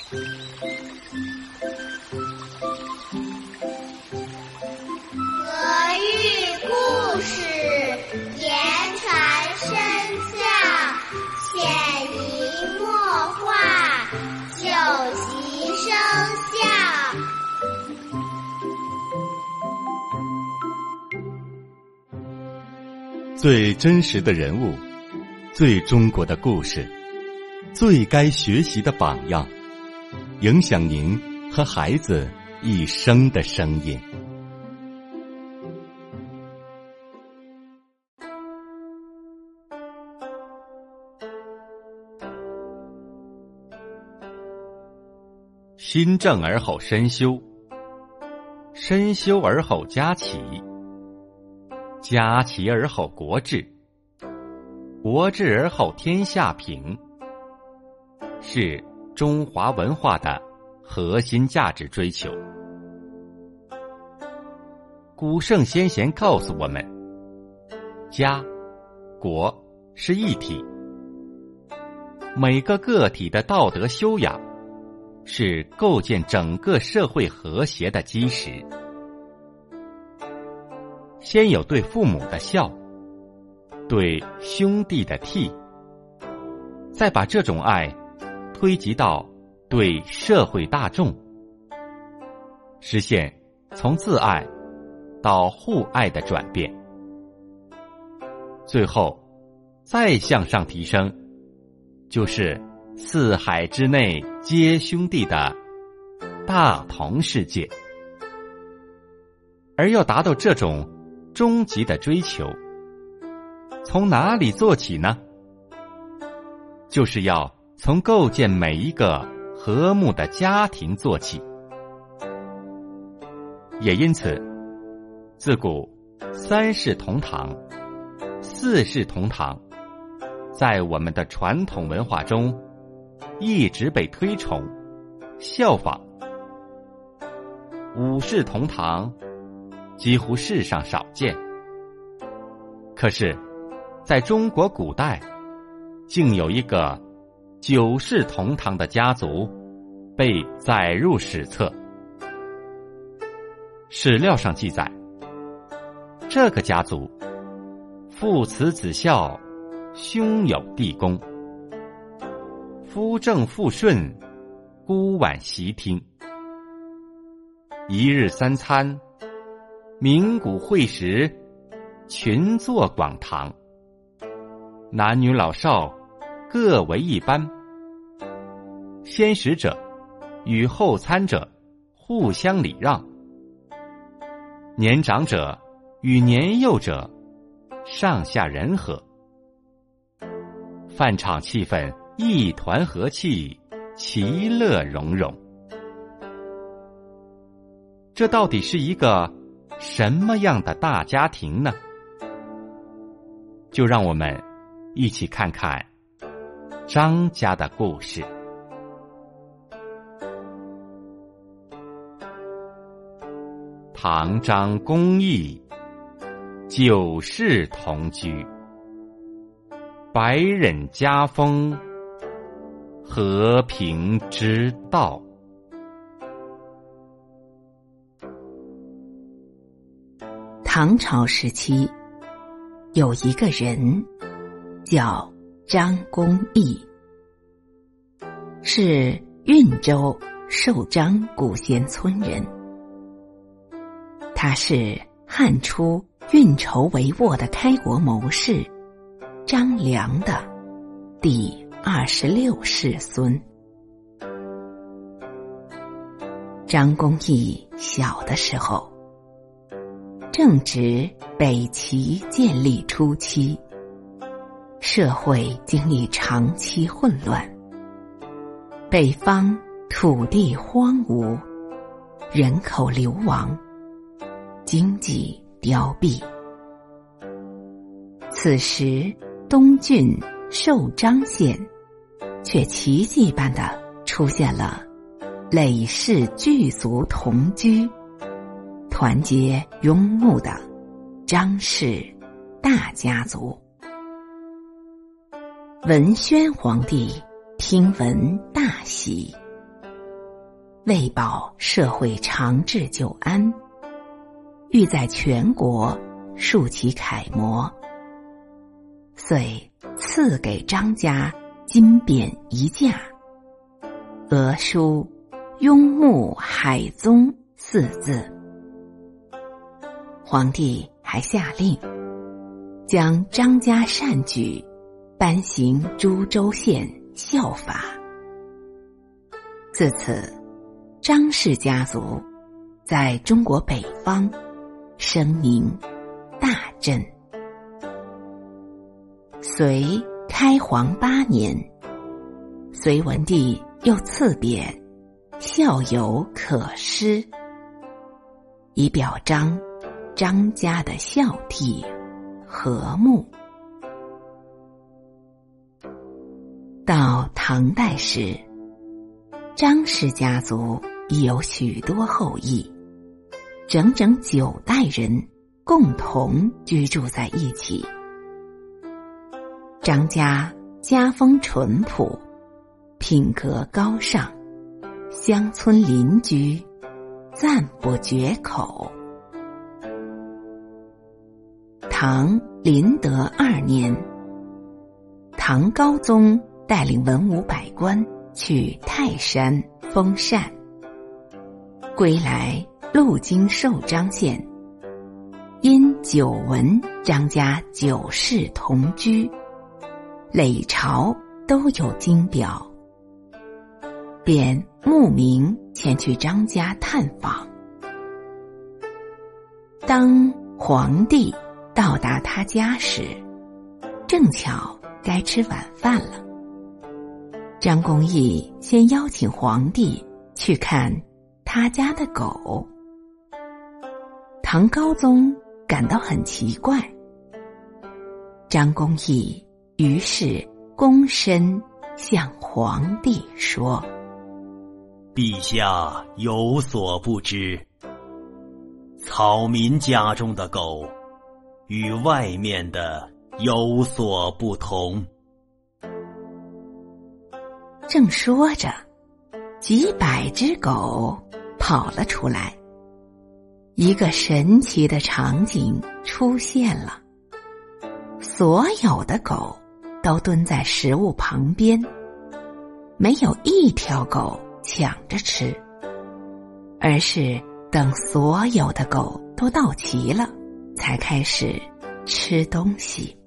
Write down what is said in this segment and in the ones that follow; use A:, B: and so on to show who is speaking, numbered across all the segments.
A: 寓故事，言传身教，潜移默化，久习生效。
B: 最真实的人物，最中国的故事，最该学习的榜样，影响您和孩子一生的声音。心正而后身修，身修而后家齐，家齐而后国治，国治而后天下平，是中华文化的核心价值追求。古圣先贤告诉我们，家、国是一体，每个个体的道德修养是构建整个社会和谐的基石。先有对父母的孝，对兄弟的悌，再把这种爱推及到对社会大众，实现从自爱到互爱的转变，最后再向上提升，就是四海之内皆兄弟的大同世界。而要达到这种终极的追求，从哪里做起呢？就是要从构建每一个和睦的家庭做起。也因此，自古三世同堂、四世同堂在我们的传统文化中一直被推崇效仿。五世同堂几乎世上少见，可是在中国古代竟有一个九世同堂的家族被载入史册。史料上记载，这个家族父慈子孝，兄友弟恭，夫正妇顺，姑婉习听，一日三餐，鸣鼓会食，群坐广堂，男女老少各为一班，先食者与后餐者互相礼让，年长者与年幼者上下人和，饭场气氛一团和气，其乐融融。这到底是一个什么样的大家庭呢？就让我们一起看看张家的故事。唐张公义，九世同居，百忍家风，和平之道。
C: 唐朝时期，有一个人叫张公义，是运州寿张古贤村人。他是汉初运筹帷幄的开国谋士张良的第26世孙。张公义小的时候，正值北齐建立初期，社会经历长期混乱，北方土地荒芜，人口流亡，经济凋敝。此时东郡寿张县却奇迹般的出现了累世巨族同居、团结拥睦的张氏大家族。文宣皇帝听闻大喜， 为保社会长治久安，欲在全国树其楷模，遂赐给张家金匾1架，额书雍穆海宗4字。皇帝还下令将张家善举颁行株洲县孝法。自此，张氏家族在中国北方声名大振。隋开皇8年，隋文帝又赐匾孝友可施，以表彰张家的孝悌和睦。到唐代时，张氏家族已有许多后裔，整整9代人共同居住在一起。张家家风淳朴，品格高尚，乡村邻居赞不绝口。唐麟德2年，唐高宗带领文武百官去泰山封禅，归来路经寿张县，因久闻张家9世同居，累朝都有金表，便慕名前去张家探访。当皇帝到达他家时，正巧该吃晚饭了。张公义先邀请皇帝去看他家的狗。唐高宗感到很奇怪，张公义于是躬身向皇帝说：
D: 陛下有所不知，草民家中的狗与外面的有所不同。
C: 正说着，几百只狗跑了出来，一个神奇的场景出现了。所有的狗都蹲在食物旁边，没有一条狗抢着吃，而是等所有的狗都到齐了，才开始吃东西。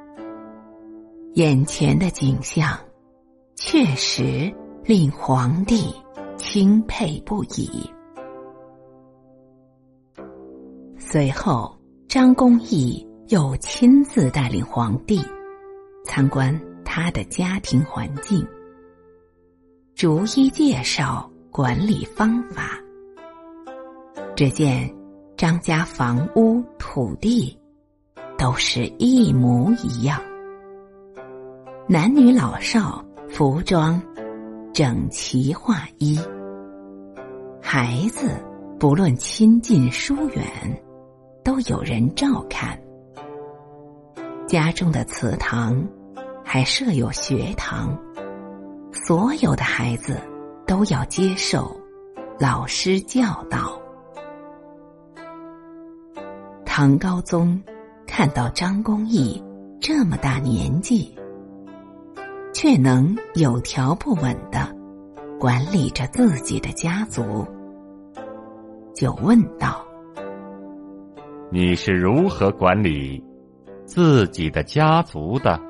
C: 眼前的景象确实令皇帝钦佩不已。随后，张公义又亲自带领皇帝参观他的家庭环境，逐一介绍管理方法。只见张家房屋、土地都是一模一样，男女老少服装整齐划一，孩子不论亲近疏远都有人照看。家中的祠堂还设有学堂，所有的孩子都要接受老师教导。唐高宗看到张公义这么大年纪，却能有条不紊地管理着自己的家族，就问道：
B: 你是如何管理自己的家族的？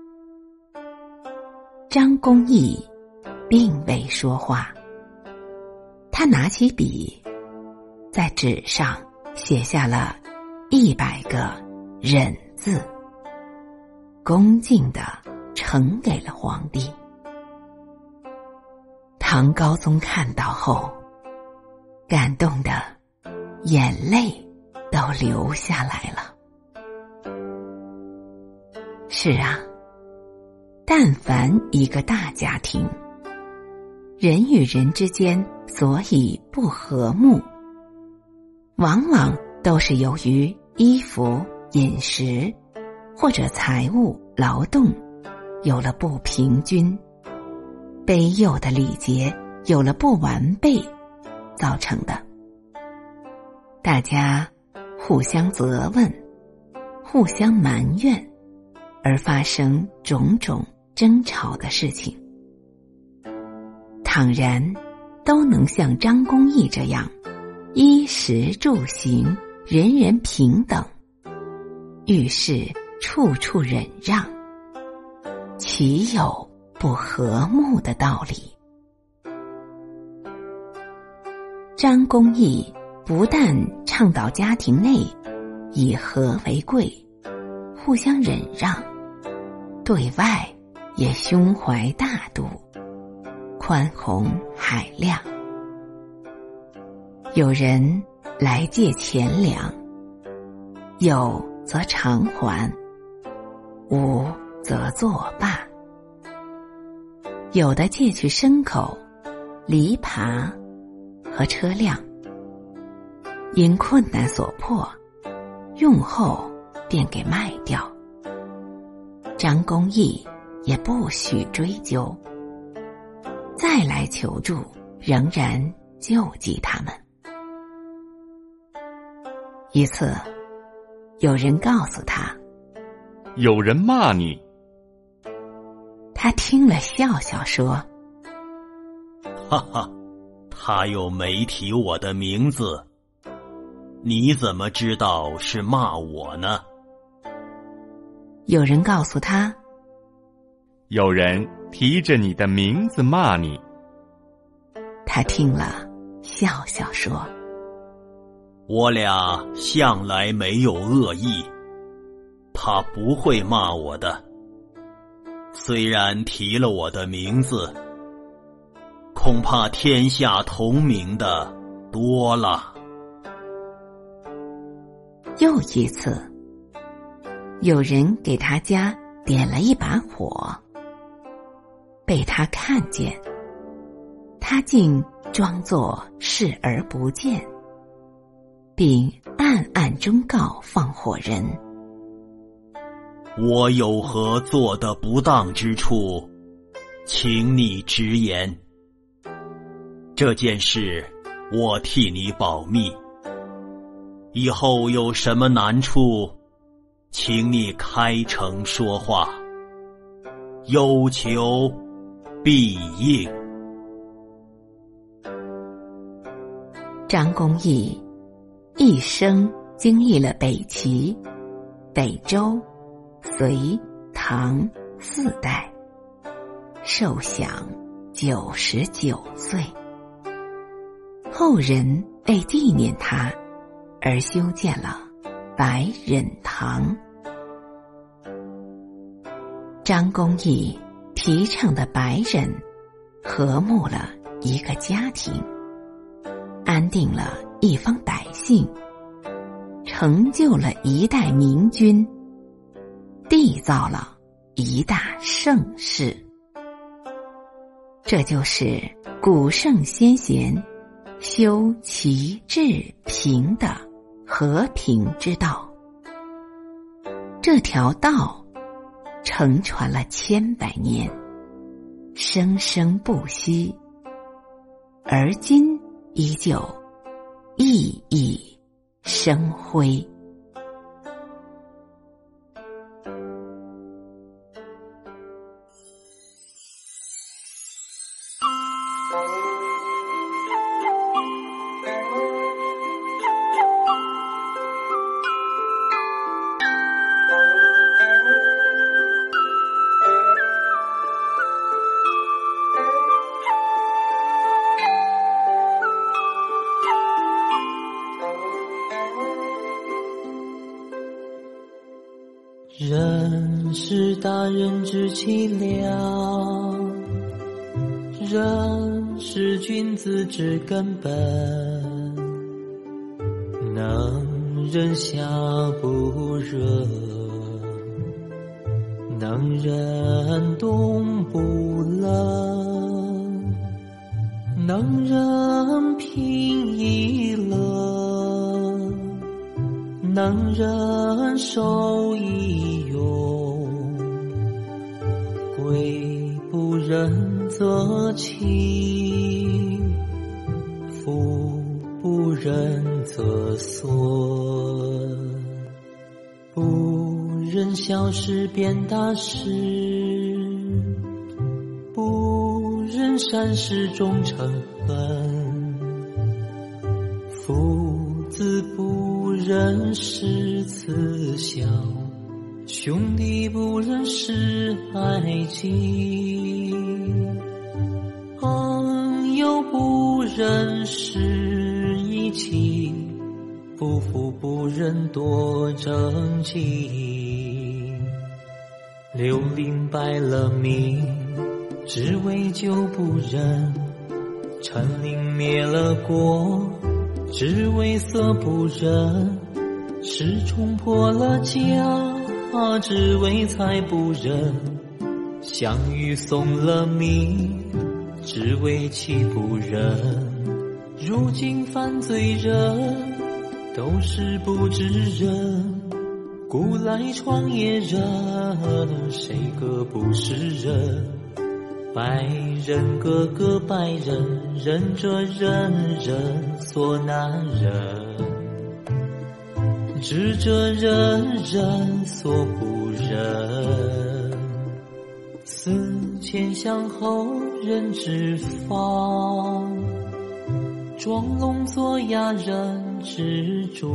C: 张公义并未说话，他拿起笔，在纸上写下了100个忍字，恭敬地呈给了皇帝。唐高宗看到后，感动得眼泪都流下来了。是啊，但凡一个大家庭，人与人之间所以不和睦，往往都是由于衣服、饮食或者财务、劳动有了不平均，卑幼的礼节有了不完备造成的。大家互相责问，互相埋怨，而发生种种争吵的事情。倘然都能像张公义这样，衣食住行人人平等，遇事处处忍让，岂有不和睦的道理？张公义不但倡导家庭内以和为贵，互相忍让，对外也胸怀大度，宽宏海量。有人来借钱粮，有则偿还，无则作罢。有的借去牲口、犁耙和车辆，因困难所迫，用后便给卖掉。张公义也不许追究，再来求助，仍然救济他们。一次，有人告诉他，
B: 有人骂你。
C: 他听了笑笑说，
D: 哈哈，他又没提我的名字，你怎么知道是骂我呢？
C: 有人告诉他，
B: 有人提着你的名字骂你。
C: 他听了笑笑说，
D: 我俩向来没有恶意，他不会骂我的。虽然提了我的名字，恐怕天下同名的多了。
C: 又一次，有人给他家点了一把火，被他看见，他竟装作视而不见，并暗暗忠告放火人，
D: 我有何做得不当之处，请你直言。这件事我替你保密，以后有什么难处，请你开诚说话，有求必应。
C: 张公义一生经历了北齐、北周、隋、唐4代，寿享99岁。后人为纪念他而修建了白忍堂。张公义提倡的白忍，和睦了一个家庭，安定了一方百姓，成就了一代明君，缔造了一大盛世。这就是古圣先贤修齐治平的和平之道。这条道承传了千百年，生生不息，而今依旧熠熠生辉。
E: 人是大人之气量，人是君子之根本，能忍下不热，能忍冬不冷，能忍贫亦乐，能忍受亦用，贵不忍则轻， 富不仁则损，不忍小事变大事，不忍善事终成恨，父子不忍失慈孝，兄弟不忍失爱己，朋友不忍失义气，夫妇不忍夺政绩。刘伶败了命，只为救不仁；陈琳灭了国，只为色不仁；石冲破了家，只为财不仁；项羽送了命，只为气不仁。如今犯罪人都是不知人，古来创业人谁个不是人？百人个个百人，仁者仁人所难忍，智者仁人所不忍。思前想后人之方，装聋作哑人之准。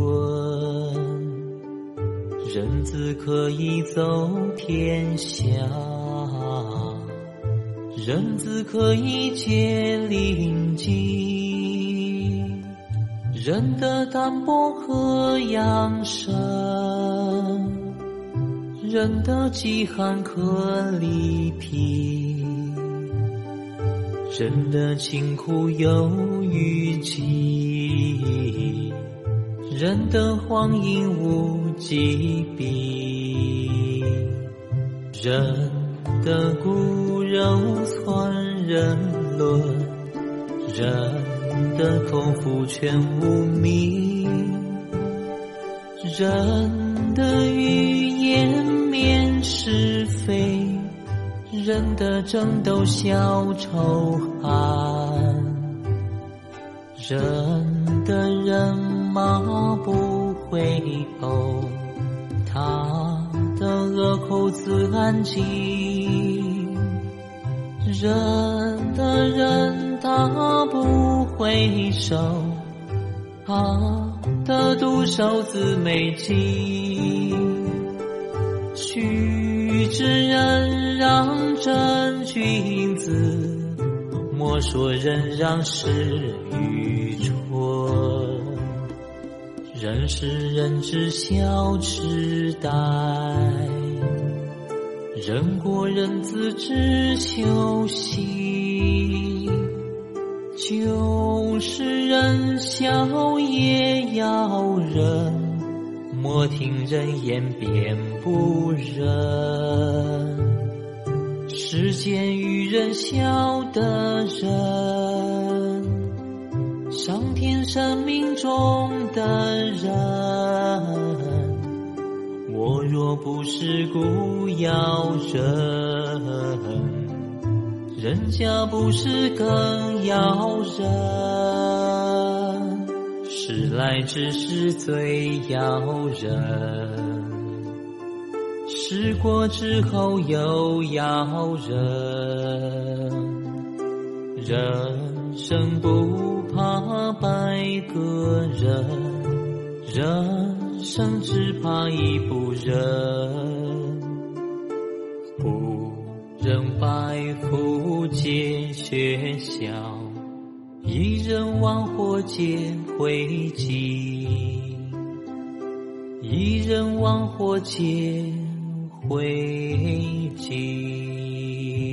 E: 人字可以走天下，人字可以解灵机。人的淡泊可养生，人的饥寒可理脾，人的清苦有余忌，人的荒淫无疾病。人的骨肉存人伦，人的口腹全无名，人的语言免是非，人的争斗消仇恨，人的人马不回头，他的恶口自安静。人的人他不回首，他的毒手自美极。须知人让真君子，莫说人让是愚蠢。人是人之小痴呆，人过人自知休息。就是人笑也要忍，莫听人言便不仁。世间与人笑的人，上天生命中的人。我若不是故要忍，人家不是更要忍。时来之时最要忍，时过之后又要忍。人生不怕百个人，人生只怕一不仁。不忍百福皆学笑，一人亡祸皆灰烬，一人亡祸皆灰烬。